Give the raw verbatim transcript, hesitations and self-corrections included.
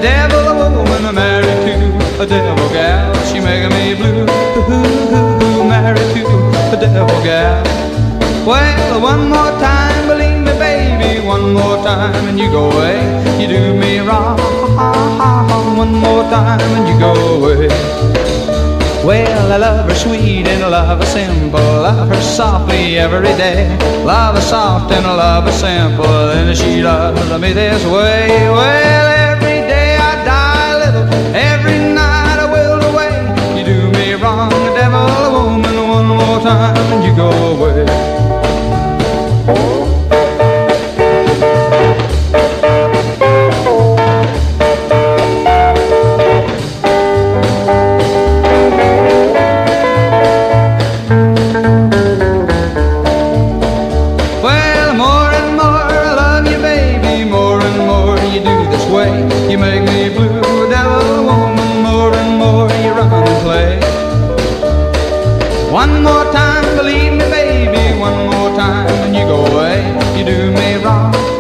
devil a woman I'm married to, a devil gal, she making me blue. Married to a devil gal. Well, one more time, believe me, baby, one more time, and you go away. You do me wrong. One more time, and you go away. Well, I love her sweet and I love her simple. Love her softly every day. Love her soft and I love her simple, and she loves me this way. Well, every day I die a little, every night I will away. You do me wrong, the devil a woman, one more time, and you go away. You make me blue, devil woman, more and more you run and play. One more time,